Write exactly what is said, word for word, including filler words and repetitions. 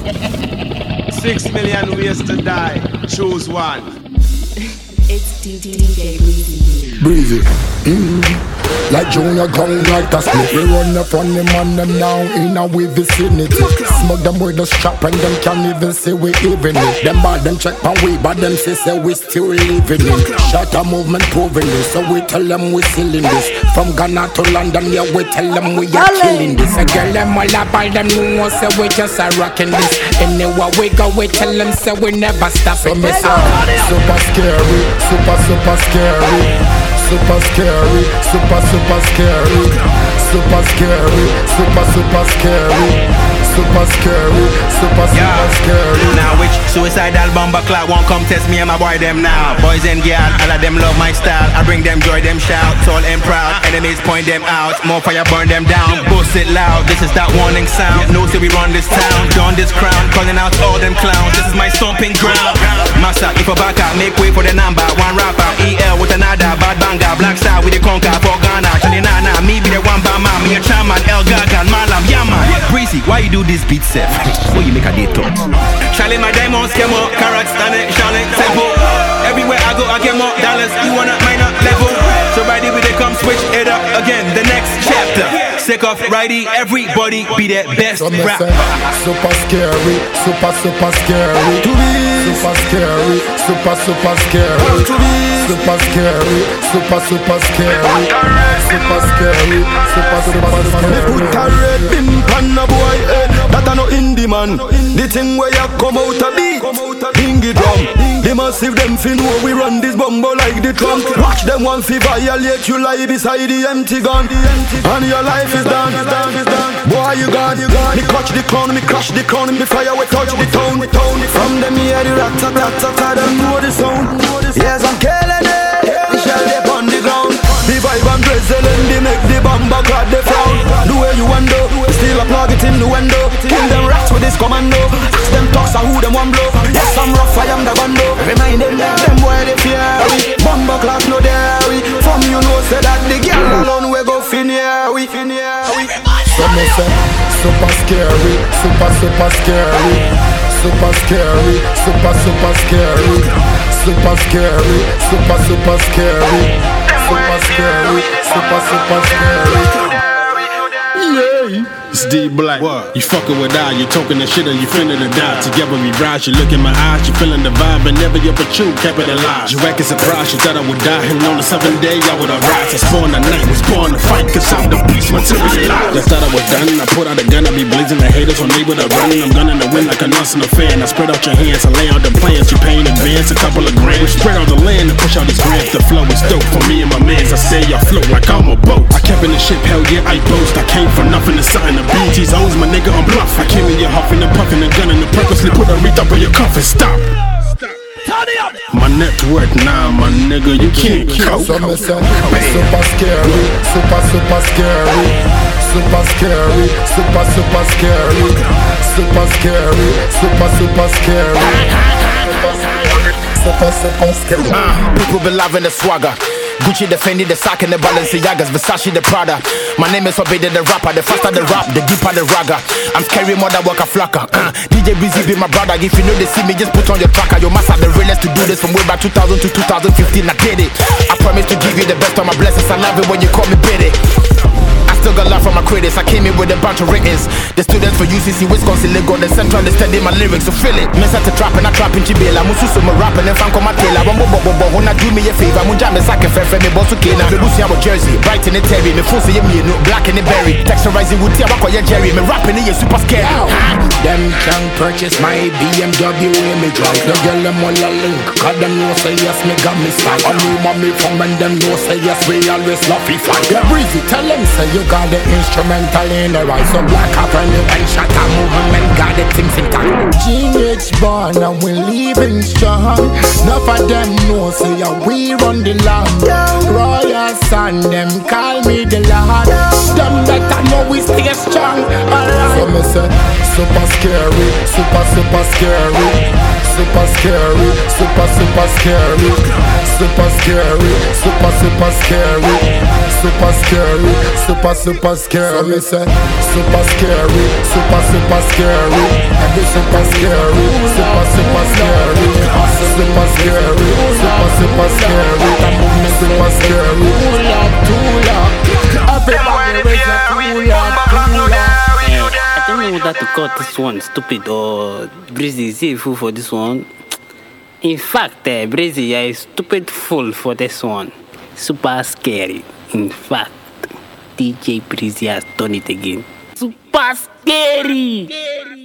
Six million ways to die. Choose one. It's D J Breezy. Breezy. Mm. Like Junior Gong like a split. We run up on them and them now in our vicinity. Smoke them with the strap and them can't even see we even it. Them bad them check and we but them say say we still living it. Shut a movement proving this. So we tell them we selling this. From Ghana to London, yeah we tell them we are killing this. I girl them all up all them know say we just are rocking this. Anywhere we go we tell them say we never stop it. So me say super scary, super super scary. Super scary, super super scary, super scary, super super scary, super scary, super super yeah. scary. Now which suicidal bomber clock won't come test me and my boy them now. Boys and girls, all of them love my style. I bring them joy, them shout, tall and proud. Enemies point them out, more fire burn them down. Boost it loud, this is that warning sound. No say we run this town, don this crown, calling out all them clowns. This is my stomping ground. Massa, if a back out, make way for the number one rapper. E L with another bad banger. Black Star with the conquer for Ghana. Charlie Nana, me be the one by man. Me a chairman, El Gaga, Malam, Yaman. Breezy, why you do this beat set? Why you make a day talk? Charlie, my diamonds came up. Carrots, Stanley, Charlotte, Temple. Everywhere I go, I get more dollars. You wanna minor level? So righty, we they come switch it up again. The next chapter. Sick of righty, everybody be their best so rap. Super scary, super super scary. To be super scary, super super scary. To be super scary, super super scary. Super scary, super super scary. Me put a red pin pan a boy head. That a no indie man. The thing where you come out a beat, dingy drum. They massive them fin know we run this bumbo like the Trump. Watch them one fi violate you lie beside the empty gun. And your life is done. Boy you gone, you gone. Me clutch the crown, me crush the crown. Me fire we touch the town. From them here the rat tat tat tat. Them know the sound. Yes I'm killing it. The shell they on the ground. The vibe and drizzle and they make the bamba clad the frown. The way you want do, still a plug it in the window. Kill them rats with this commando. Ask them talks and who them one blow. Yes I'm rough, I am the bando. Remind them them boy they fear we. Bamba clad no dairy. From you know say that the girl alone we go fin here we. Fin here we. So me say super scary, super super scary. Super scary, super super scary. Super scary, super super scary. Super scary, super super scary. Yeah. It's D Black. What? You fucking with I, you talking the shit and you finna to die. Together we rise, you look in my eyes, you feeling the vibe, and never you protrude, capitalize. You acting surprised, you thought I would die, and on the seventh day I would arise. I spawned the night, was born to fight, cause I'm the beast, materialized. You thought I was done, I put out a gun, I be blazing the haters, unable to run. I'm gunning the wind like a nuts in a fan. I spread out your hands, I lay out the plans, you pay in advance, a couple of grand. We spread out the land and push out these grams. The flow is dope for me and my mans, I stay afloat like I'm a boat. I kept in the ship, hell yeah, I boast. I came from nothing to something, the B G's owns my nigga, I'm bluff. I came in your huffing and puffing and gunning and purposely put a wreath up on your coffin. Stop. My network, nah, my nigga, you can't cope. So me say, super scary, super super scary. Super scary, super super scary. Super scary, super super scary. Super super scary. Uh, people be loving the swagger. Gucci the Fendi, the Sack and the Balenciagas, Versace the Prada. My name is Obede the rapper, the faster the rap, the deeper the ragga. I'm scary more than Waka Flocka. uh, D J Breezy be my brother. If you know they see me, just put on your tracker. Your master the realest to do this from way back two thousand to two thousand fifteen. I did it. I promise to give you the best of my blessings. I love it when you call me Biddy. I still got love from my critics. I came in with a bunch of ratings. The students for U C C, Wisconsin, Lego, the Central, they study my lyrics, so feel it. Me set to trap and I trap in Chibela. Mususu me rapping and fan come my tail. I want bobo bobo, wanna do me a favor. Munja me sake fefe, me boss okay now. Me Lucy amo Jersey, bright in the Terry, me full say me no black in the berry. Texturizing wood tea, wako ya Jerry, me rapping it, super scary. Them can purchase my B M W when me drive. The girl them all a link, cause them know say yes, me got me style. I know mommy from and them know say yes, we always love it fight. Yeah, Breezy, tell them say you got the instrumental in the right. So black up and you and shut a movement, got the things in time. Teenage born and we leaving strong. Enough of them know say yeah, we run the land. Royal son, them call me the Lord. Them better know we stay strong. Alright. So me say, super scary, super super scary, super scary, super super scary, super scary, super super scary, super scary, super super scary. So me say super scary, super super scary, every super scary, super super scary, super scary, super super scary, that movement super scary. Pull up, pull up, everybody raise your pull up, pull up. I don't know that to cut this one stupid or Breezy is a fool for this one. In fact, uh, Breezy, you're a stupid fool for this one. Super scary. In fact, D J Breezy has done it again. Super scary.